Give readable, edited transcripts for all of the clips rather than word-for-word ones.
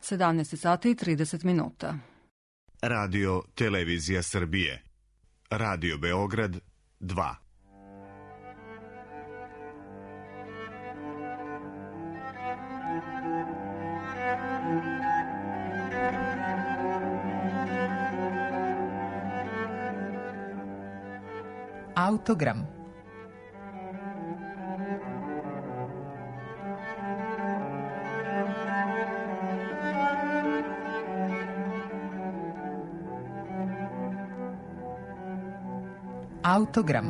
17 sati i 30 minuta. Radio Televizija Srbije. Radio Beograd 2. Autogram. Autogram.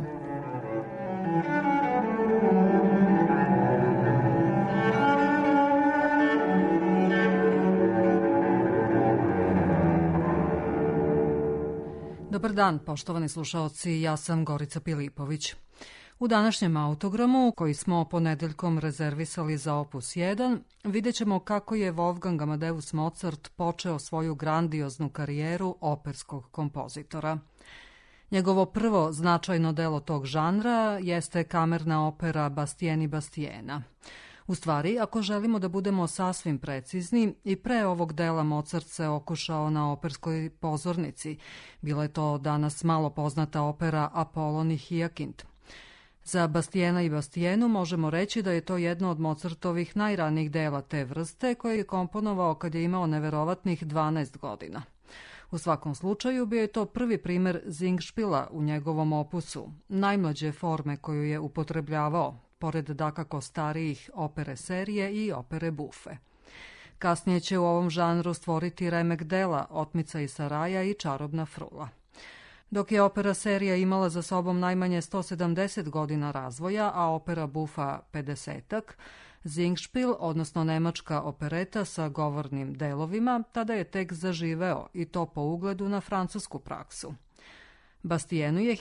Dobar dan, poštovani slušaoci, ja sam Gorica Pilipović. U današnjem autogramu, koji smo ponedeljkom rezervisali za opus 1, vidjet ćemo kako je Wolfgang Amadeus Mozart počeo svoju grandioznu karijeru operskog kompozitora. Njegovo prvo značajno delo tog žanra jeste kamerna opera Bastien Bastiena. U stvari, ako želimo da budemo sasvim precizni, i pre ovog dela Mozart se okušao na operskoj pozornici. Bila je to danas malo poznata opera Apollon i Hijekint. Za Bastiena i Bastienu možemo reći da je to jedno od Mozartovih najranijih dela te vrste koje je komponovao kad je imao neverovatnih 12 godina. U svakom slučaju bio je to prvi primer Singspiela u njegovom opusu, najmlađe forme koju je upotrebljavao, pored dakako starijih opere serije i opere buffe. Kasnije će u ovom žanru stvoriti remek dela Otmica iz Saraja i Čarobna frula. Dok je opera serija imala za sobom najmanje 170 godina razvoja, a opera buffa 50-ak, Singspiel, odnosno nemačka opereta sa govornim delovima, tada je tek zaživeo i to po ugledu na francusku praksu. Bastienu je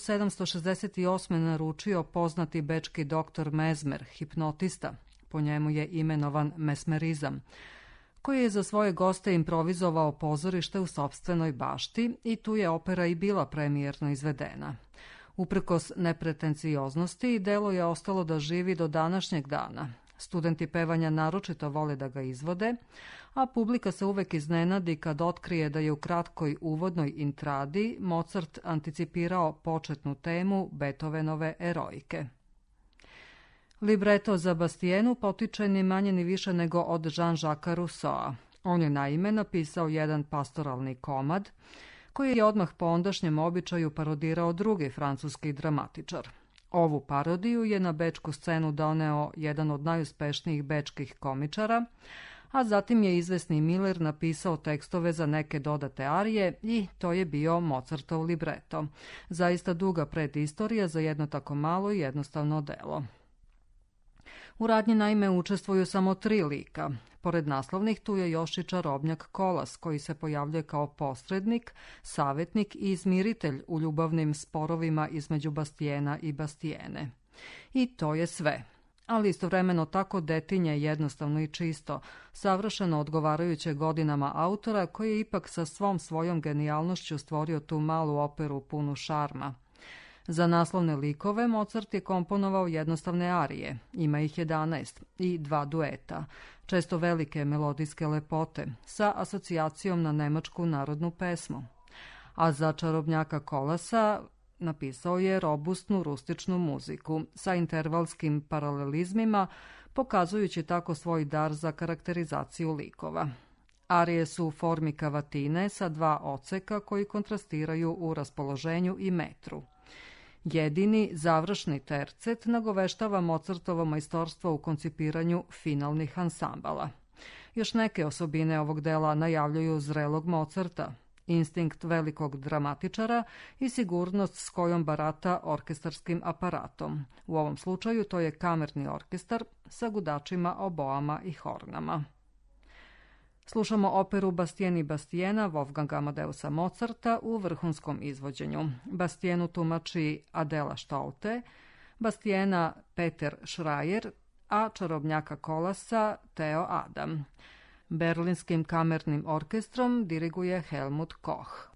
1768. naručio poznati bečki doktor Mesmer, hipnotista, po njemu je imenovan mesmerizam, koji je za svoje goste improvizovao pozorište u sopstvenoj bašti i tu je opera i bila premijerno izvedena. Uprkos nepretencioznosti, delo je ostalo da živi do današnjeg dana. Studenti pevanja naročito vole da ga izvode, a publika se uvek iznenadi kad otkrije da je u kratkoj uvodnoj intradi Mozart anticipirao početnu temu Beethovenove Eroike. Libreto za Bastienu potiče ni manje ni više nego od Jean-Jacques Rousseau. On je naime napisao jedan pastoralni komad, koji je odmah po ondašnjem običaju parodirao drugi francuski dramatičar. Ovu parodiju je na bečku scenu doneo jedan od najuspešnijih bečkih komičara, a zatim je izvesni Miller napisao tekstove za neke dodate arije i to je bio Mozartov libreto. Zaista duga predistorija za jedno tako malo i jednostavno delo. U radnji naime učestvuju samo 3 lika. Pored naslovnih tu je još i čarobnjak Kolas, koji se pojavljuje kao posrednik, savjetnik i izmiritelj u ljubavnim sporovima između Bastiena i Bastiene. I to je sve. Ali istovremeno tako detinje jednostavno i čisto, savršeno odgovarajuće godinama autora koji je ipak sa svom svojom genijalnošću stvorio tu malu operu punu šarma. Za naslovne likove Mozart je komponovao jednostavne arije, ima ih 11, i 2 dueta, često velike melodijske lepote, sa asocijacijom na nemačku narodnu pesmu. A za čarobnjaka Kolasa napisao je robustnu rustičnu muziku sa intervalskim paralelizmima, pokazujući tako svoj dar za karakterizaciju likova. Arije su u formi kavatine sa 2 odseka koji kontrastiraju u raspoloženju i metru. Jedini završni tercet nagoveštava Mozartovo majstorstvo u koncipiranju finalnih ansambala. Još neke osobine ovog dela najavljuju zrelog Mozarta, instinkt velikog dramatičara i sigurnost s kojom barata orkestarskim aparatom. U ovom slučaju to je kamerni orkestar sa gudačima, oboama i hornama. Slušamo operu Bastien i Bastiena Wolfganga Amadeusa Mozarta u vrhunskom izvođenju. Bastienu tumači Adela Stolte, Bastiena Peter Schreier, a čarobnjaka Kolasa Theo Adam. Berlinskim kamernim orkestrom diriguje Helmut Koch.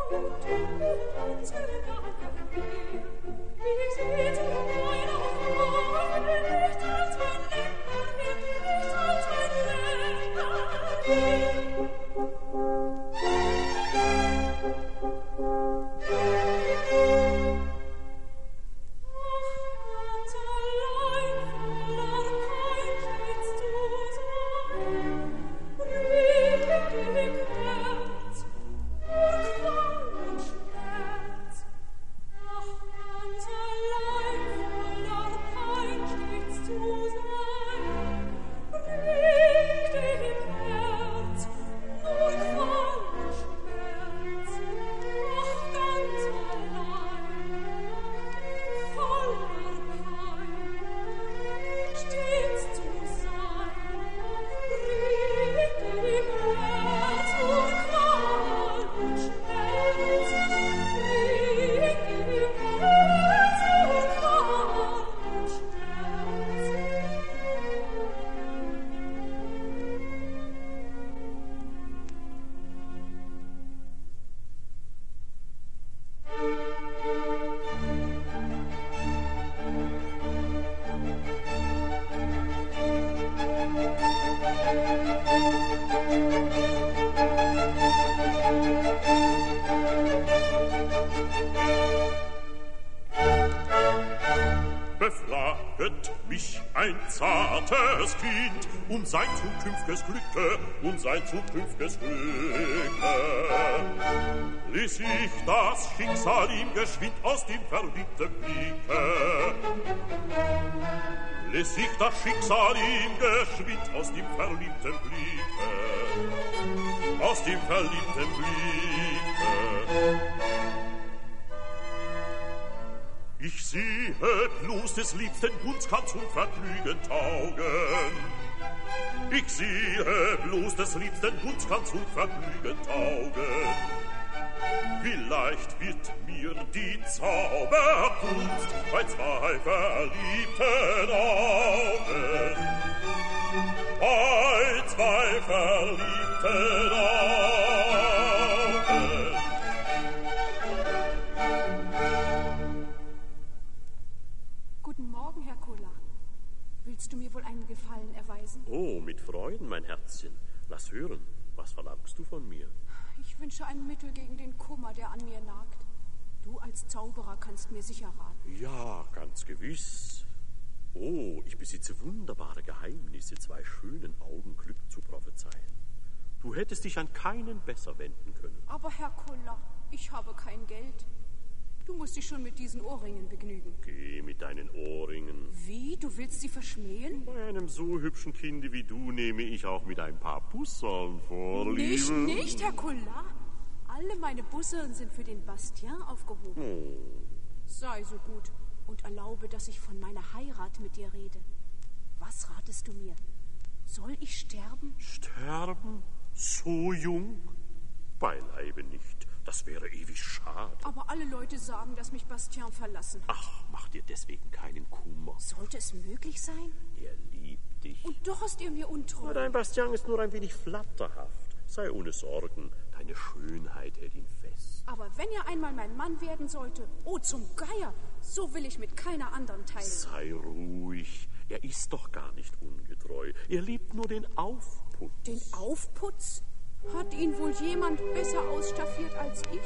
zartes Kind um sein zukünftiges Glücke, ließ sich das Schicksal ihm geschwind aus dem verliebten Blicke. Ließ sich das Schicksal ihm geschwind aus dem verliebten Blicke, aus dem verliebten Blicke. Ich sehe bloß des liebsten Gunst kann zum Vergnügen taugen. Ich sehe bloß des liebsten Gunst kann zum Vergnügen taugen. Vielleicht wird mir die Zauberkunst bei zwei verliebten Augen, bei zwei verliebten Augen. Guten Morgen, Herr Koller. Willst du mir wohl einen Gefallen erweisen? Oh, mit Freuden, mein Herzchen. Lass hören, was verlangst du von mir? Ich wünsche ein Mittel gegen den Kummer, der an mir nagt. Du als Zauberer kannst mir sicher raten. Ja, ganz gewiss. Oh, ich besitze wunderbare Geheimnisse, zwei schönen Augen Glück zu prophezeien. Du hättest dich an keinen besser wenden können. Aber Herr Koller, ich habe kein Geld. Du musst dich schon mit diesen Ohrringen begnügen. Geh mit deinen Ohrringen. Wie? Du willst sie verschmähen? Bei einem so hübschen Kinde wie du nehme ich auch mit ein paar Bussern Vorliebe. Nicht, Herr Koller. Alle meine Bussern sind für den Bastien aufgehoben. Oh. Sei so gut und erlaube, dass ich von meiner Heirat mit dir rede. Was ratest du mir? Soll ich sterben? Sterben? So jung? Beileibe nicht. Das wäre ewig schade. Aber alle Leute sagen, dass mich Bastien verlassen hat. Ach, mach dir deswegen keinen Kummer. Sollte es möglich sein? Er liebt dich. Und doch ist er mir untreu. Dein Bastien ist nur ein wenig flatterhaft. Sei ohne Sorgen, deine Schönheit hält ihn fest. Aber wenn er einmal mein Mann werden sollte, oh zum Geier, so will ich mit keiner anderen teilen. Sei ruhig, er ist doch gar nicht ungetreu. Er liebt nur den Aufputz. Den Aufputz? Hat ihn wohl jemand besser ausstaffiert als ich?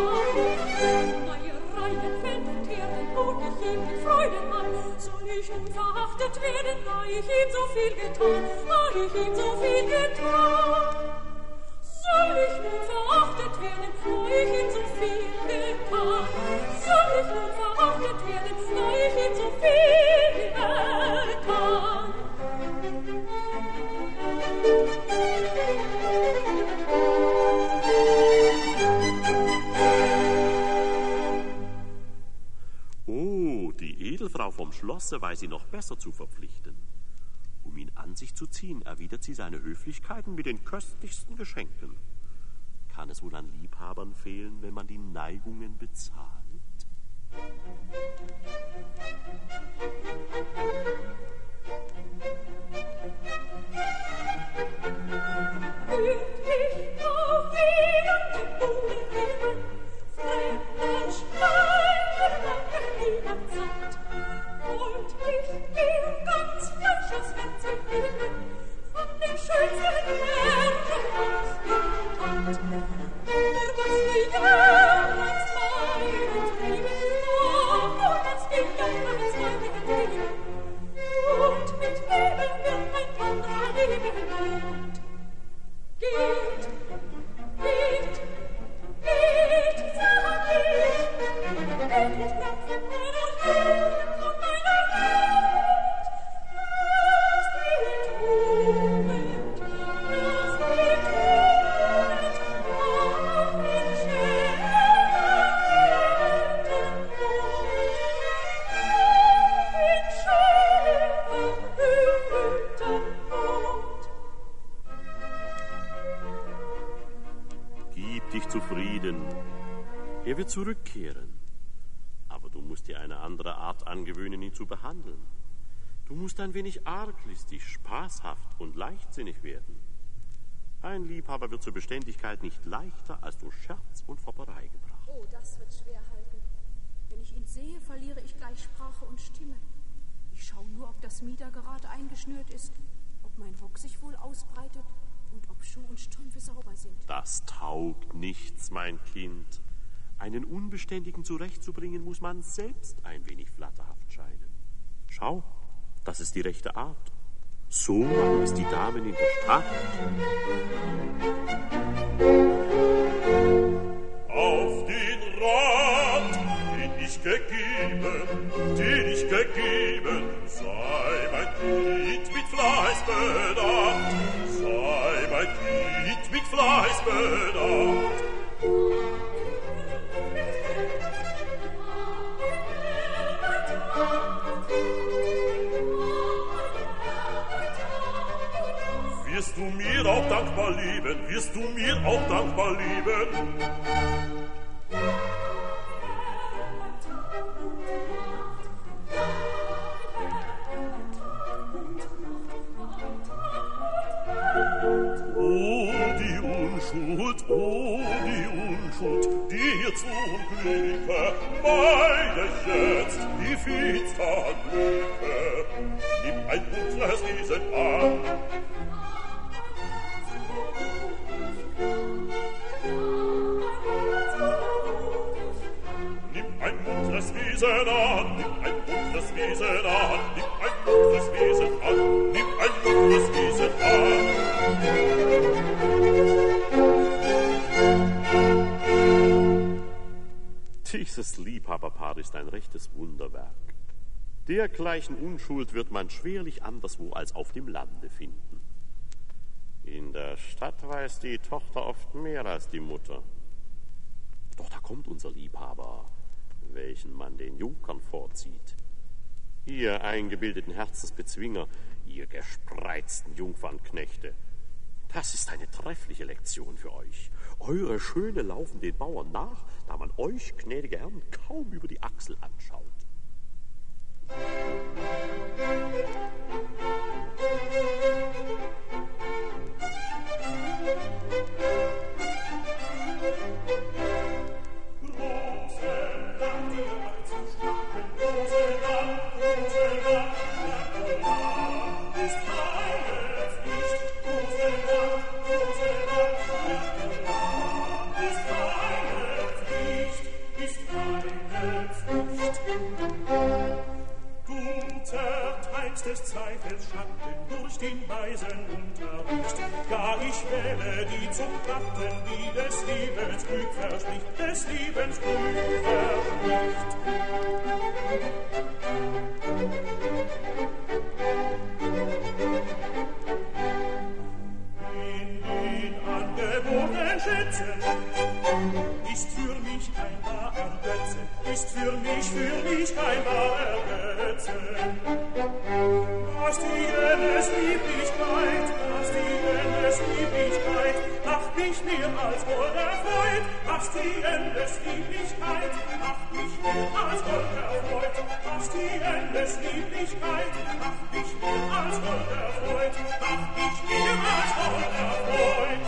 Neue Reihen fällt Tieren, bot ich ihm mit Freuden an. Soll ich unverachtet werden, da ich ihm so viel getan, Soll ich nun verachtet werden, da ich ihm so viel getan? Soll ich nun verachtet werden, da ich ihm so viel getan? Oh, die Edelfrau vom Schlosse weiß sie noch besser zu verpflichten. Um ihn an sich zu ziehen, erwidert sie seine Höflichkeiten mit den köstlichsten Geschenken. Kann es wohl an Liebhabern fehlen, wenn man die Neigungen bezahlt? Er wird zurückkehren, aber du musst dir eine andere Art angewöhnen, ihn zu behandeln. Du musst ein wenig arglistig, spaßhaft und leichtsinnig werden. Ein Liebhaber wird zur Beständigkeit nicht leichter als durch Scherz und Fopperei gebracht. Oh, das wird schwer halten. Wenn ich ihn sehe, verliere ich gleich Sprache und Stimme. Ich schaue nur, ob das Mieder gerade eingeschnürt ist, ob mein Rock sich wohl ausbreitet und ob Schuh und Strümpfe sauber sind. Das taugt nichts, mein Kind. Einen Unbeständigen zurechtzubringen, muss man selbst ein wenig flatterhaft scheinen. Schau, das ist die rechte Art. So machen es die Damen in der Stadt. Auf den Rat, den ich gegeben, sei mein Kind mit Fleiß bedacht, sei mein Kind mit Fleiß bedacht. Wirst du mir auch dankbar lieben, wirst du mir auch dankbar lieben? Oh, die Unschuld, dir zum Glücke, meine jetzt die finster Glücke. Nimm ein muntres Wesen an. Nimm ein muntres Wesen an, nimm ein muntres Wesen an, nimm ein muntres Wesen an, nimm ein muntres Wesen an. Dieses Liebhaberpaar ist ein rechtes Wunderwerk. Dergleichen Unschuld wird man schwerlich anderswo als auf dem Lande finden. In der Stadt weiß die Tochter oft mehr als die Mutter. Doch da kommt unser Liebhaber, welchen man den Junkern vorzieht. Ihr eingebildeten Herzensbezwinger, ihr gespreizten Jungfernknechte. Das ist eine treffliche Lektion für euch. Eure Schöne laufen den Bauern nach, da man euch, gnädige Herren, kaum über die Achsel anschaut. Ist keine Pflicht, des Zweifels Schatten durch den weisen Unterricht. Ja, ich wähle die zum Gatten, die des Lebens Glück verspricht, des Lebens Glück verspricht. In den angeborenen Schätzen ist für mich kein wahrer Götze, ist für mich kein wahrer Götze. Was die Lieblichkeit, macht mich mehr als wohl erfreut. Was die Lieblichkeit, macht mich mehr als wohl erfreut. Was die Lieblichkeit, macht mich mehr als wohl erfreut. Macht mich mehr als wohl erfreut.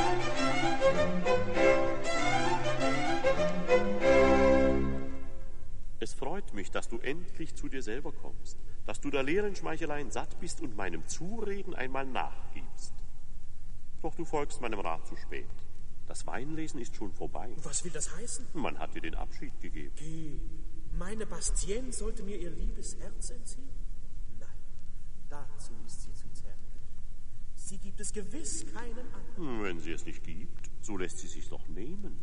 Es freut mich, dass du endlich zu dir selber kommst, dass du der leeren Schmeicheleien satt bist und meinem Zureden einmal nachgibst. Doch du folgst meinem Rat zu spät. Das Weinlesen ist schon vorbei. Was will das heißen? Man hat dir den Abschied gegeben. Geh, meine Bastienne sollte mir ihr liebes Herz entziehen? Nein, dazu ist sie zu zärtlich. Sie gibt es gewiss keinem anderen. Wenn sie es nicht gibt, so lässt sie sich doch nehmen.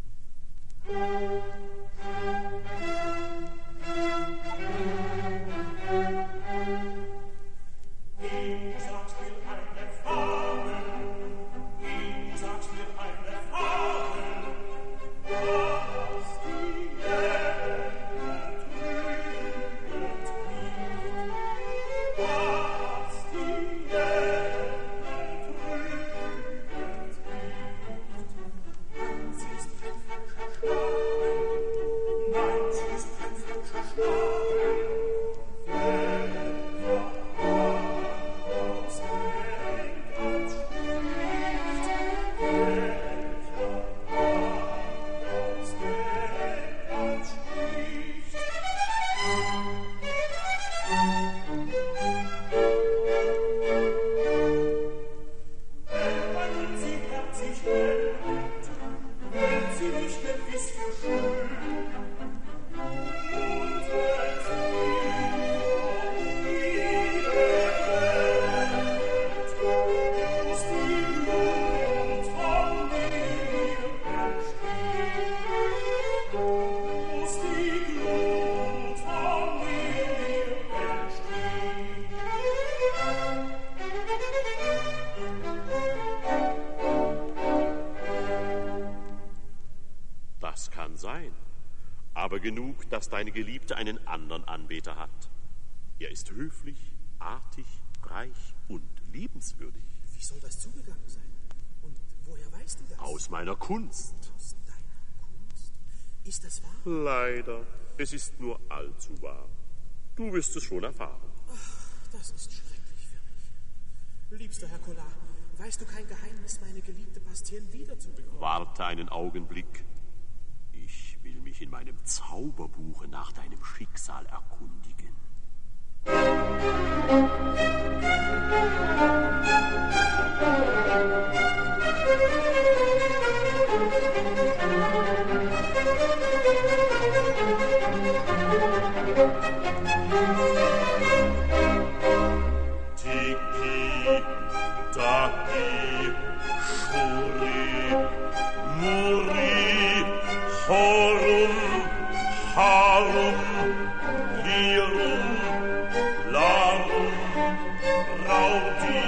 Du sagst mir eine Fabel, du sagst mir eine Fabel, was die Erde trüget nicht, was die Erde trüget nicht. Sie ist kein falscher Schnabel, nein, sie ist kein falscher Schnabel. Aber genug, dass deine Geliebte einen anderen Anbeter hat. Er ist höflich, artig, reich und liebenswürdig. Wie soll das zugegangen sein? Und woher weißt du das? Aus meiner Kunst. Aus deiner Kunst? Ist das wahr? Leider, es ist nur allzu wahr. Du wirst es schon erfahren. Ach, das ist schrecklich für mich. Liebster Herr Collard, weißt du kein Geheimnis, meine geliebte Bastienne wiederzubekommen? Warte einen Augenblick. Ich will mich in meinem Zauberbuche nach deinem Schicksal erkundigen. Tiki, Taki, Shuri, Muri, Horum, Harum, Lirum, Larum, Raudi,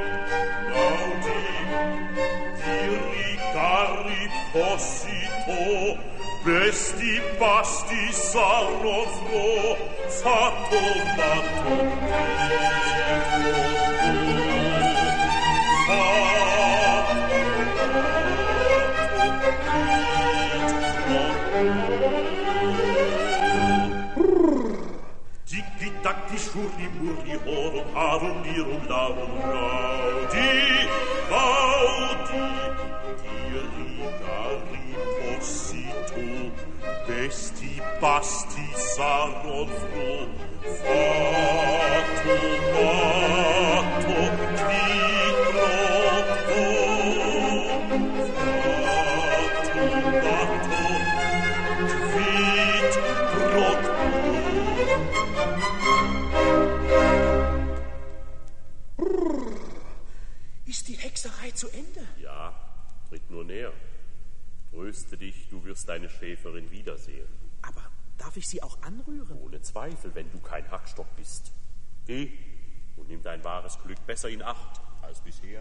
Diri, Gari, Possito, Besti, Basti, Sarofro, Sato, Mato, Tiki-Taki, Shuri-Muri, Horum, Harum, Lirum, Larum, Raudi, Diri, Possito, Besti, Basti, Sarofro, Fato, Mato, Tigro, tröste dich, du wirst deine Schäferin wiedersehen. Aber darf ich sie auch anrühren? Ohne Zweifel, wenn du kein Hackstock bist. Geh und nimm dein wahres Glück besser in Acht als bisher.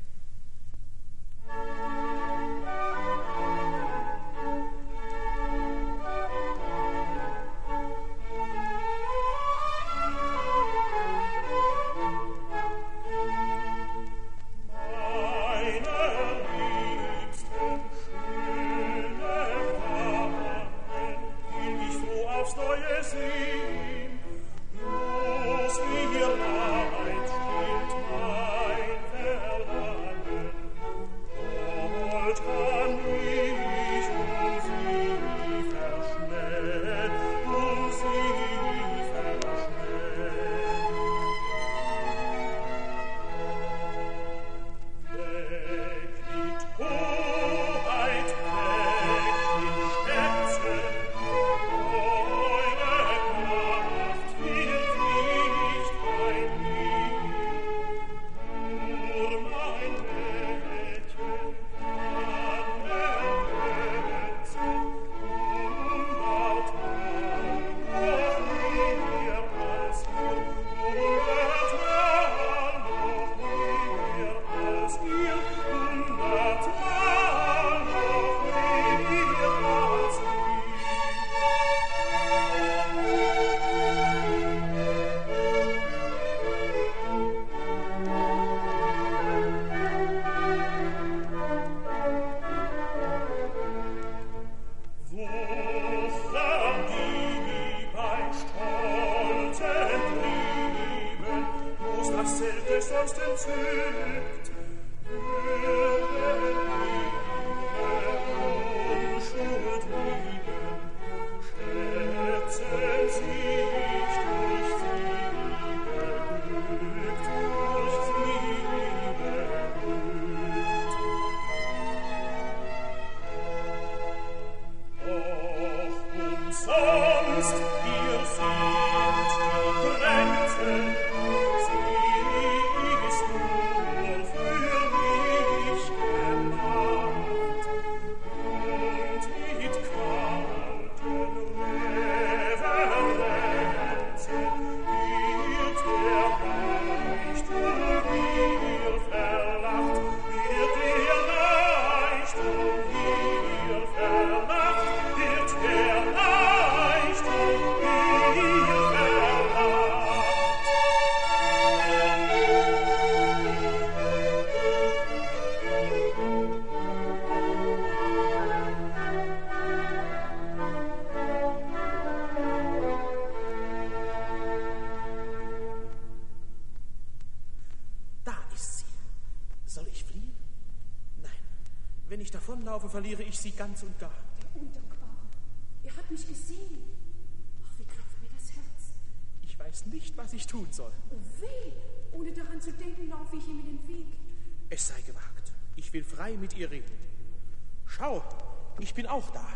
Verliere ich sie ganz und gar. Der Undankbare. Er hat mich gesehen. Ach, wie klopft mir das Herz. Ich weiß nicht, was ich tun soll. Oh weh, ohne daran zu denken, laufe ich ihm in den Weg. Es sei gewagt. Ich will frei mit ihr reden. Schau, ich bin auch da.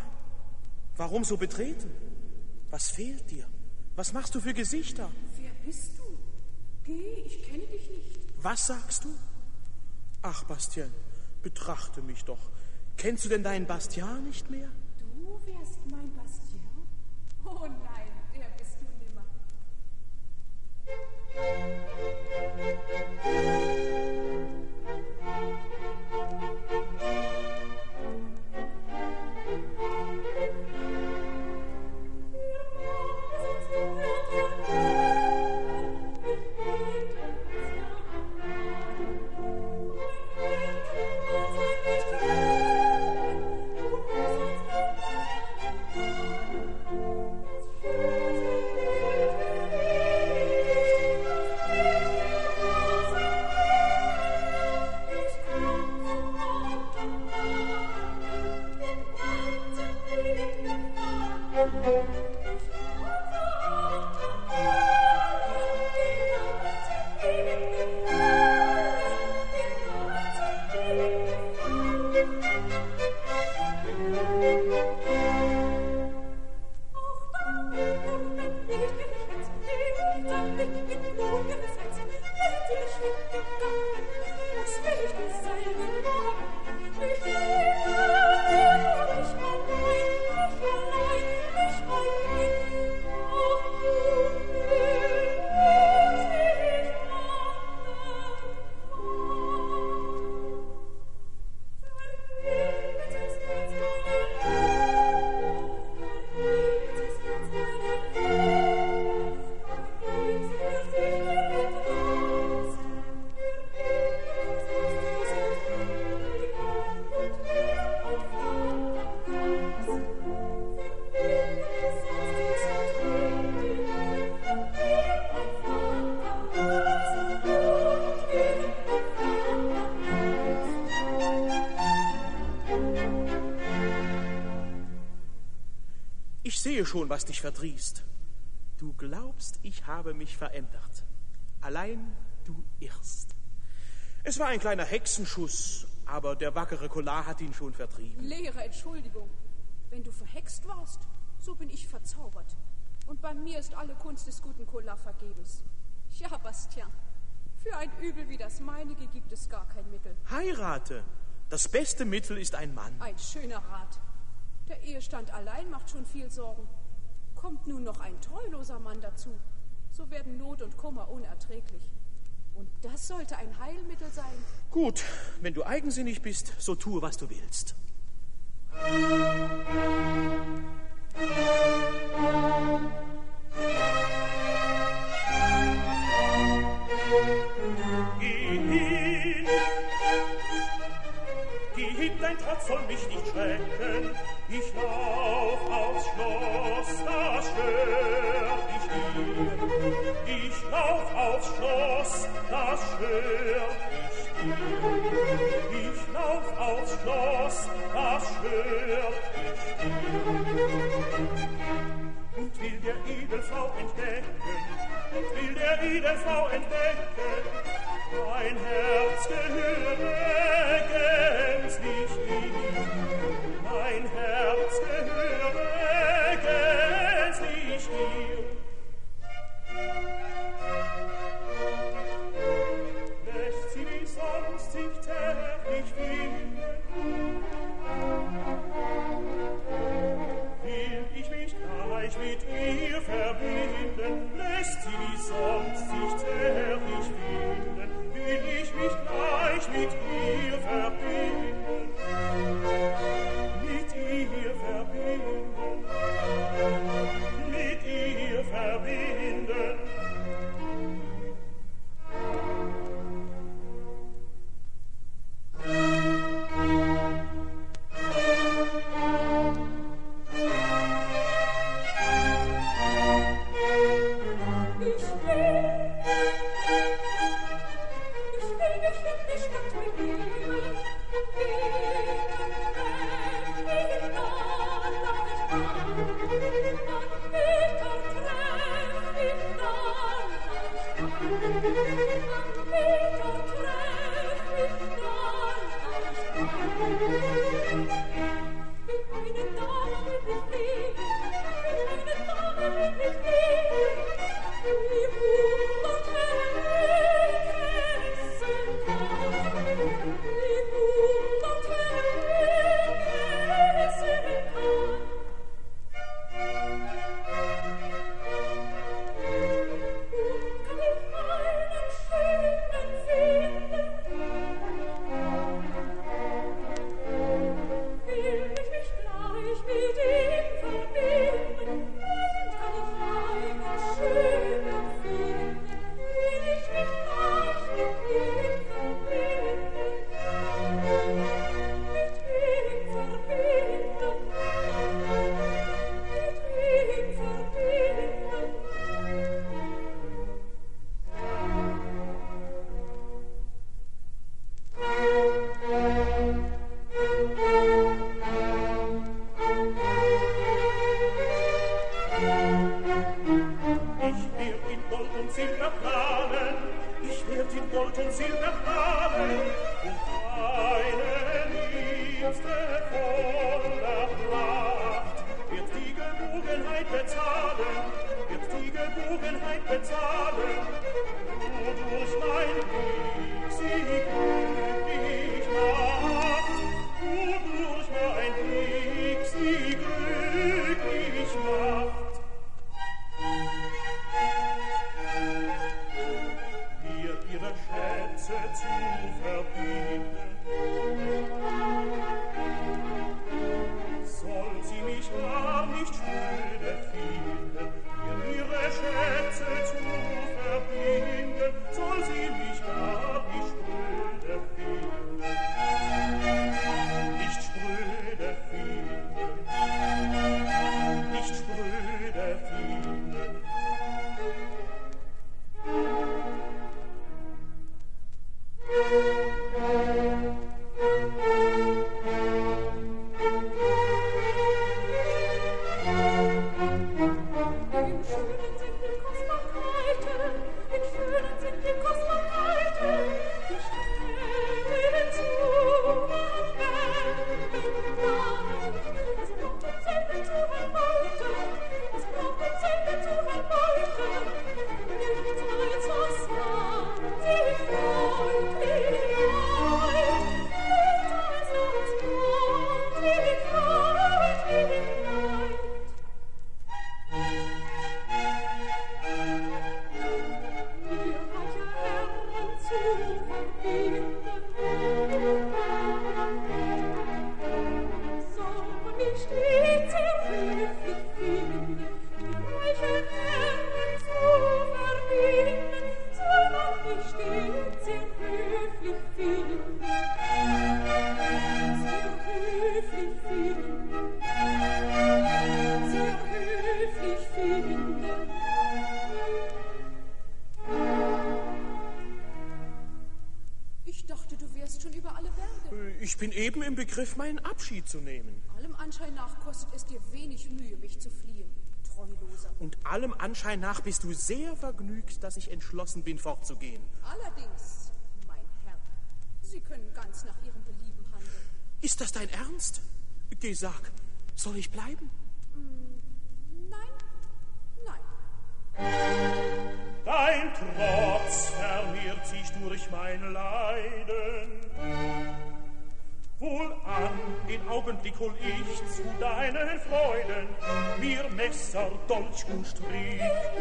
Warum so betreten? Was fehlt dir? Was machst du für Gesichter? Wer bist du? Geh, ich kenne dich nicht. Was sagst du? Ach, Bastien, betrachte mich doch. Kennst du denn deinen Bastien nicht mehr? Du wärst mein Bastien? Oh nein, der bist du nimmer. Ich Ich sehe schon, was dich verdrießt. Du glaubst, ich habe mich verändert. Allein du irrst. Es war ein kleiner Hexenschuss, aber der wackere Kolar hat ihn schon vertrieben. Leere Entschuldigung. Wenn du verhext warst, so bin ich verzaubert. Und bei mir ist alle Kunst des guten Kolar vergebens. Ja, Bastien, für ein Übel wie das meinige gibt es gar kein Mittel. Heirate. Das beste Mittel ist ein Mann. Ein schöner Rat. Der Ehestand allein macht schon viel Sorgen. Kommt nun noch ein treuloser Mann dazu, so werden Not und Kummer unerträglich. Und das sollte ein Heilmittel sein. Gut, wenn du eigensinnig bist, so tue, was du willst. Geh hin, dein Trotz soll mich nicht schrecken. Ich lauf aufs Schloss, das schwör ich dir. Ich lauf aufs Schloss, das schwör ich dir. Ich lauf aufs Schloss, das schwör ich dir. Und will der Edelfrau entdecken, und will der Edelfrau entdecken, mein Herz gehöre gänzlich dir. Mein Herz gehöre gänzlich dir. Lässt sie mich sonst sich täglich finden, will ich mich gleich mit ihr verbinden. Lässt sie mich sonst sich täglich finden, will ich mich gleich mit ihr verbinden. Mit ihr verbinden. Mit ihr verbinden. bin eben im Begriff, meinen Abschied zu nehmen. Allem Anschein nach kostet es dir wenig Mühe, mich zu fliehen, Treuloser. Und allem Anschein nach bist du sehr vergnügt, dass ich entschlossen bin, fortzugehen. Allerdings, mein Herr, Sie können ganz nach Ihrem Belieben handeln. Ist das dein Ernst? Geh, sag, soll ich bleiben? Dein Trotz vermehrt sich durch mein Leiden. Wohlan, den Augenblick hol ich zu deinen Freuden, mir Messer, Dolch und Strick.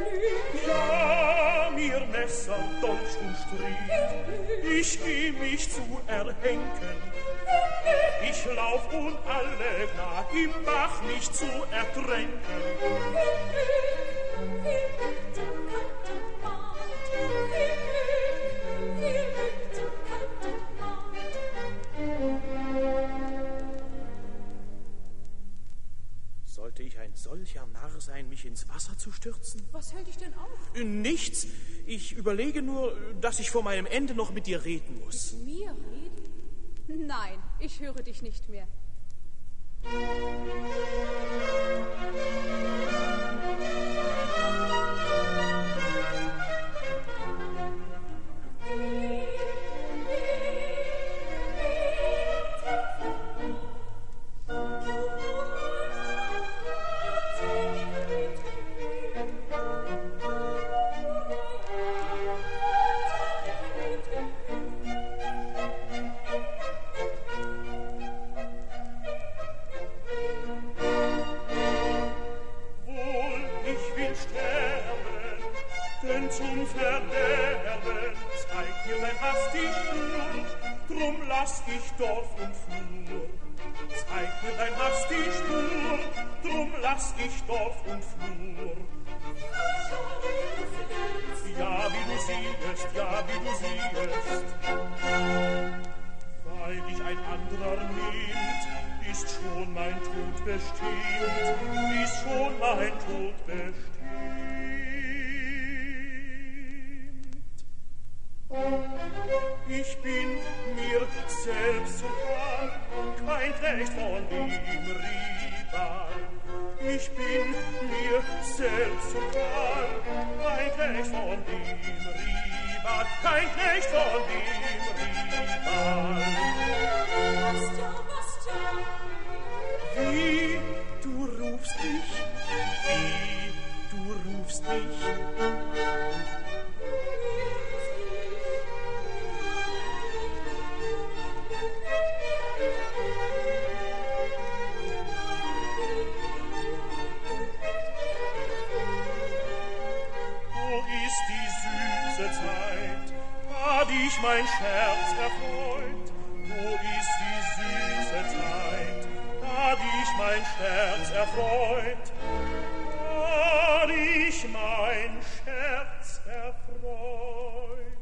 Ja, mir Messer, Dolch und Strick. Ich geh mich zu erhenken. Ich lauf und alle nah im Bach mich zu ertränken. Sollte ich ein solcher Narr sein, mich ins Wasser zu stürzen? Was hält dich denn auf? Nichts. Ich überlege nur, dass ich vor meinem Ende noch mit dir reden muss. Mit mir reden? Nein, ich höre dich nicht mehr. Zum Verderben zeigt mir mein hastig Spur, drum lass ich Dorf und Flur. Zeigt mir dein hastig Spur, drum lass ich Dorf und Flur. Ja, wie du siehst, ja, wie du siehst. Weil dich ein anderer nimmt, ist schon mein Tod bestimmt, ist schon mein Tod bestimmt. Ich bin mir selbst zu klar, kein Knecht von dem Rival. Ich bin mir selbst zu klar, kein Knecht von dem Rival, kein Knecht von dem Rival. Was ja, Wie du rufst mich, wie du rufst mich. Dich mein Scherz erfreut, wo ist die süße Zeit, da dich mein Scherz erfreut, da dich mein Scherz erfreut.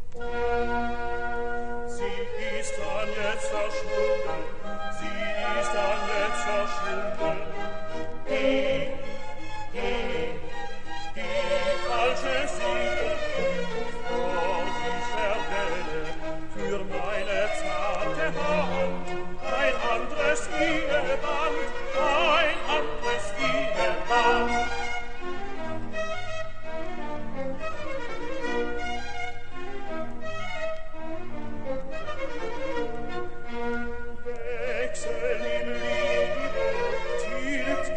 Sie ist dann jetzt verschwunden, sie ist dann jetzt verschwunden, die falsche Siegel vor die Schwerde für meine zarte Hand, ein anderes Eheband, ein anderes Eheband. Wechsel im Liebe, tilgt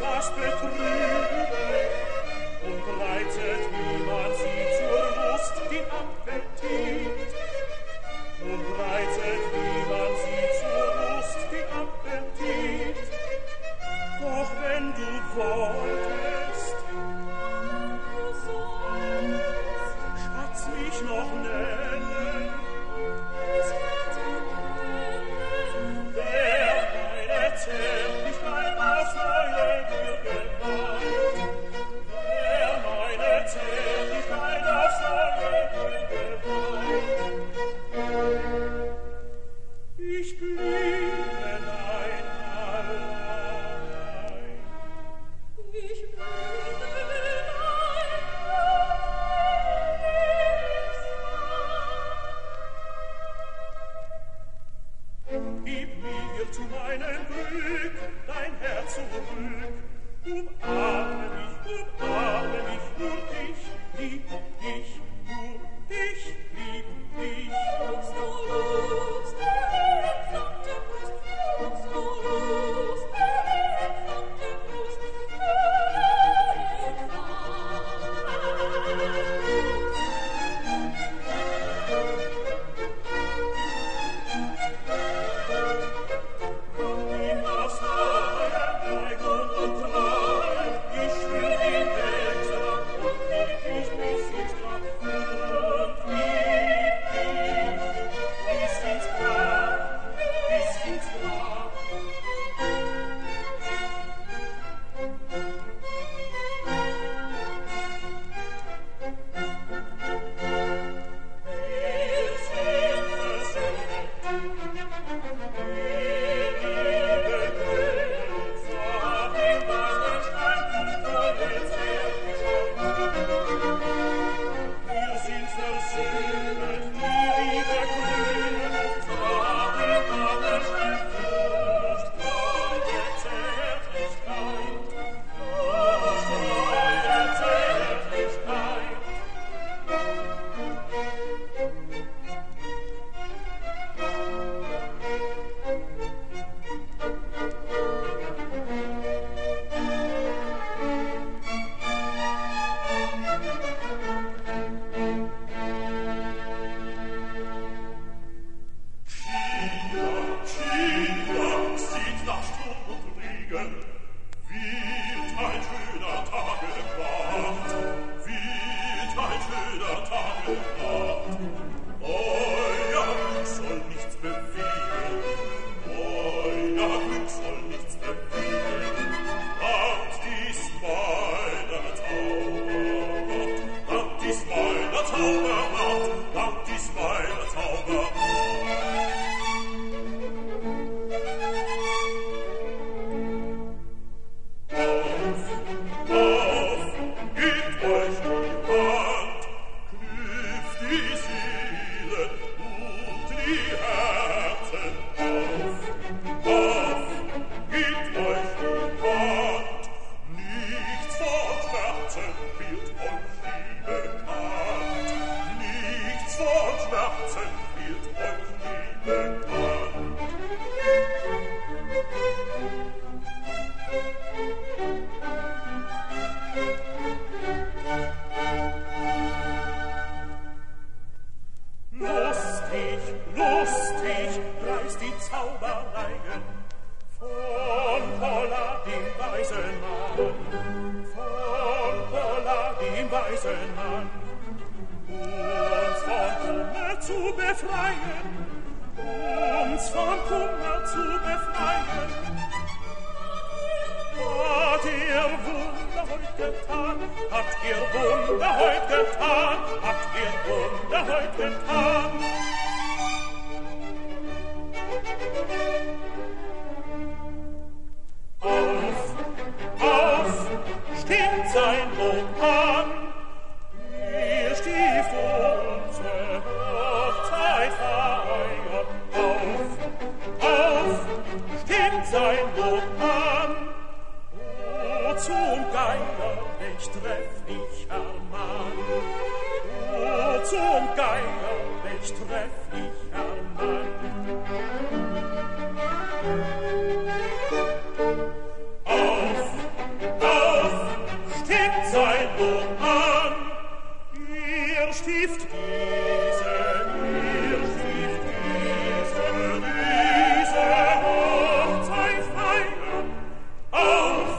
Lustig, lustig reißt die Zaubereien von Polla, dem weisen Mann, von Polla, dem weisen Mann, uns von Kummer zu befreien, uns von Kummer zu befreien. Hat ihr Wunder heut getan, hat ihr Wunder heut getan, hat ihr Wunder heut getan. Auf, stimmt sein Lob an, ihr stift unsere Hochzeit feiern. Auf, stimmt sein Lob an, o zum Geier recht trefflicher Mann, o zum Geier recht trefflicher Mann. Sein Lob an, ihr stift diese Hochzeit feiern. Auf,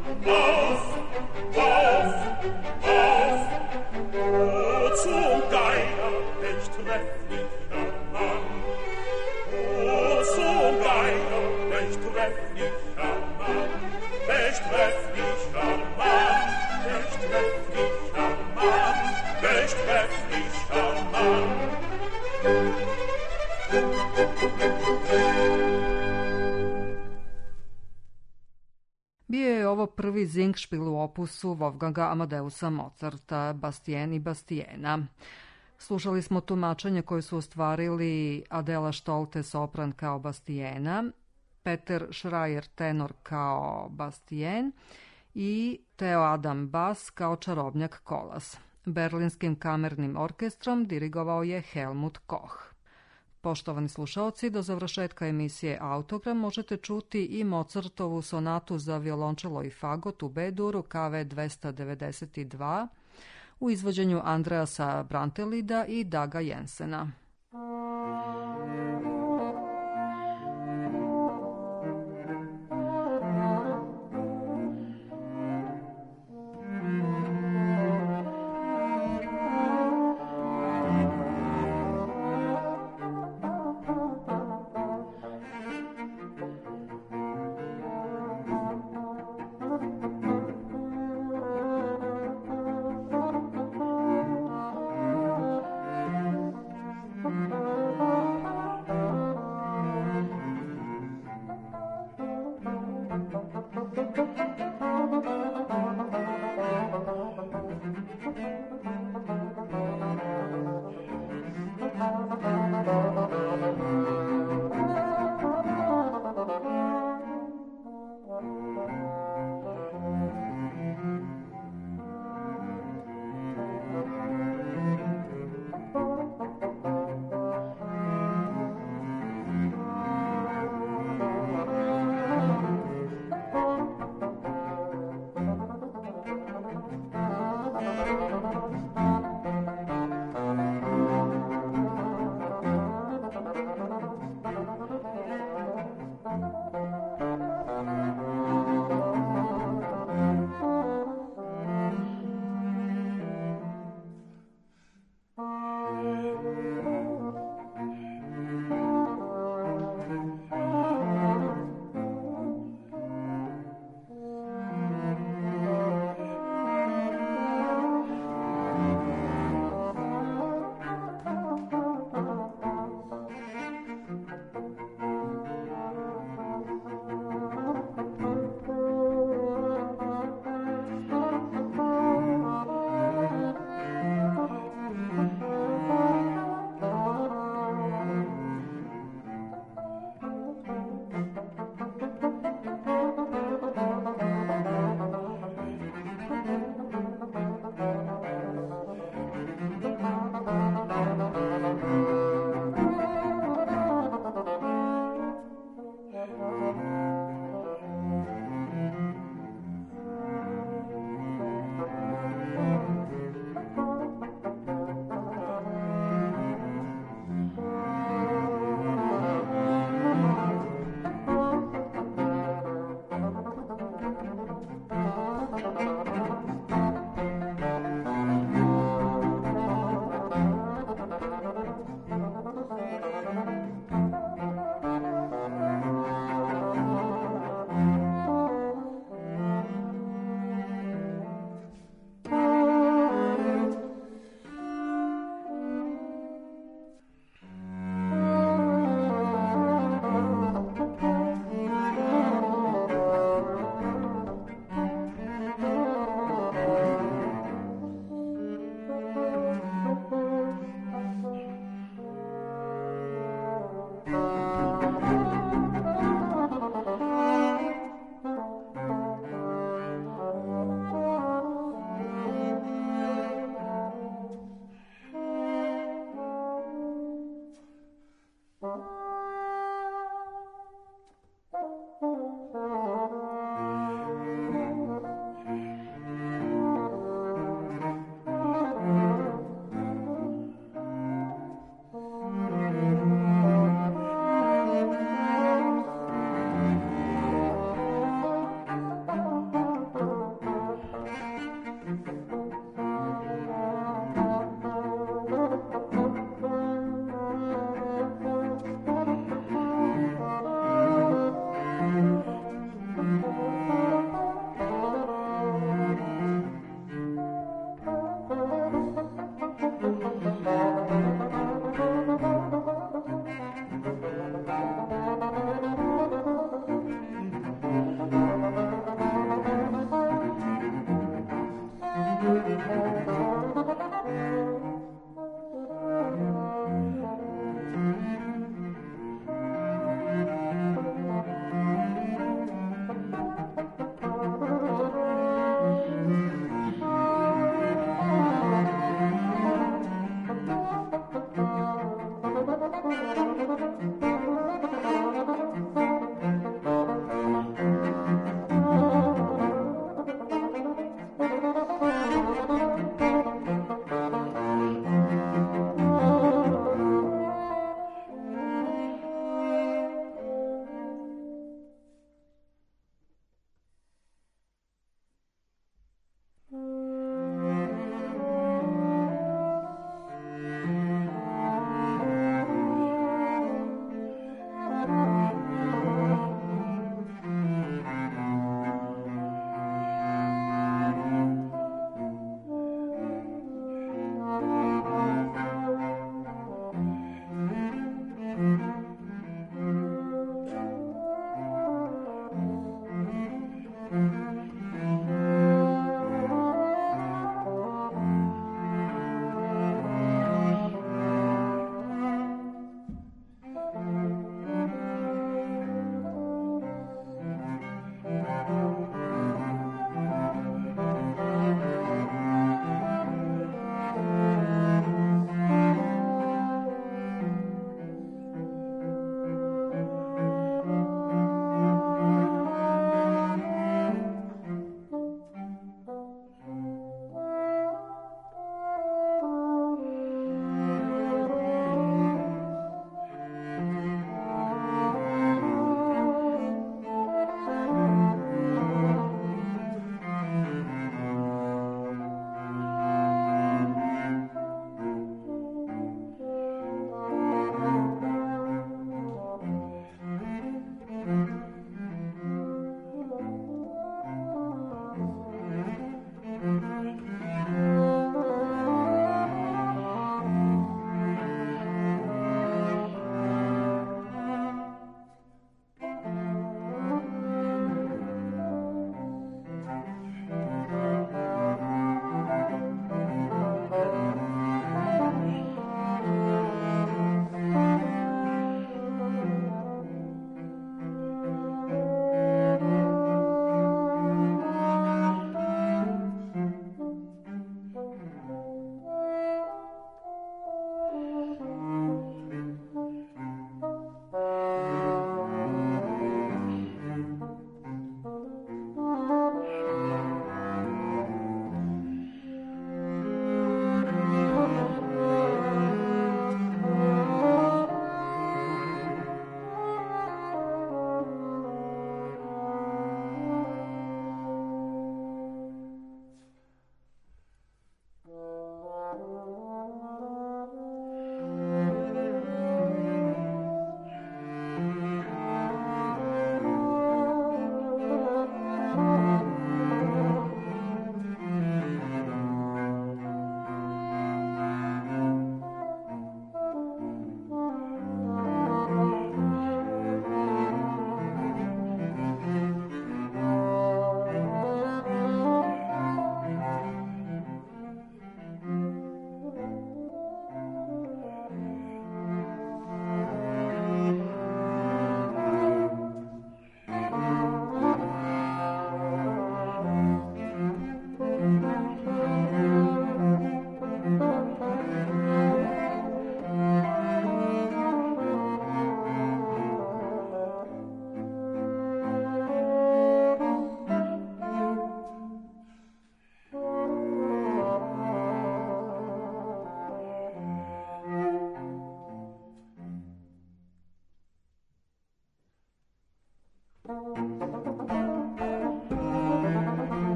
o zum Geier recht trefflicher Mann, o zum Geier recht trefflicher Mann, recht trefflicher Mann. Recht trefflicher Mann, recht trefflicher Mann. Bio je ovo prvi Singspiel u opusu Wolfganga Amadeusa Mozarta, Bastien i Bastiena. Slušali smo tumačenje koje su ostvarili Adela Stolte sopran kao Bastiena, Peter Schreier tenor kao Bastien i Theo Adam bas kao čarobnjak Kolas. Berlinskim kamernim orkestrom dirigovao je Helmut Koch. Poštovani slušaoci, do završetka emisije Autogram možete čuti i Mozartovu sonatu za violončelo i fagot u B-duru KV 292 u izvođenju Andreasa Brantelida i Daga Jensena.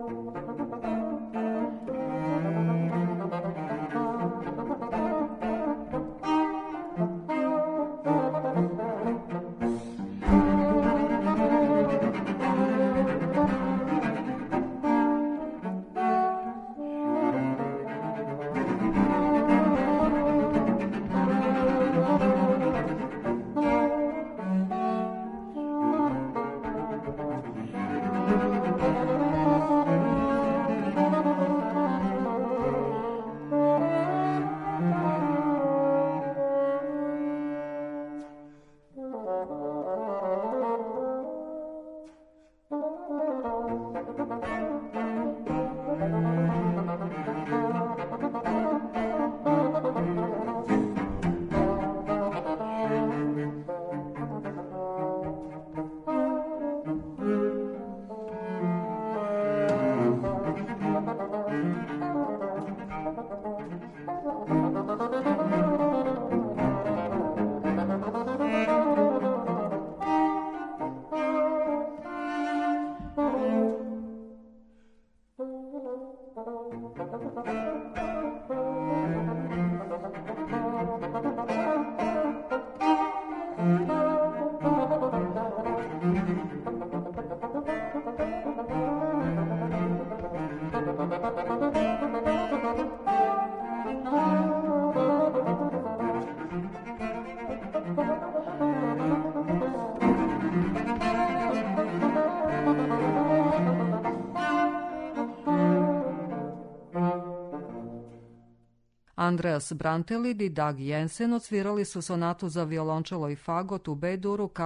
Andreas Brantelid i Dag Jensen odsvirali su sonatu za violončelo i fagot u B-duru KV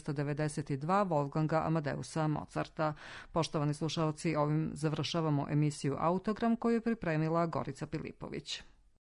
292 Wolfganga Amadeusa Mozarta. Poštovani slušalci, ovim završavamo emisiju Autogram koju je pripremila Gorica Pilipović.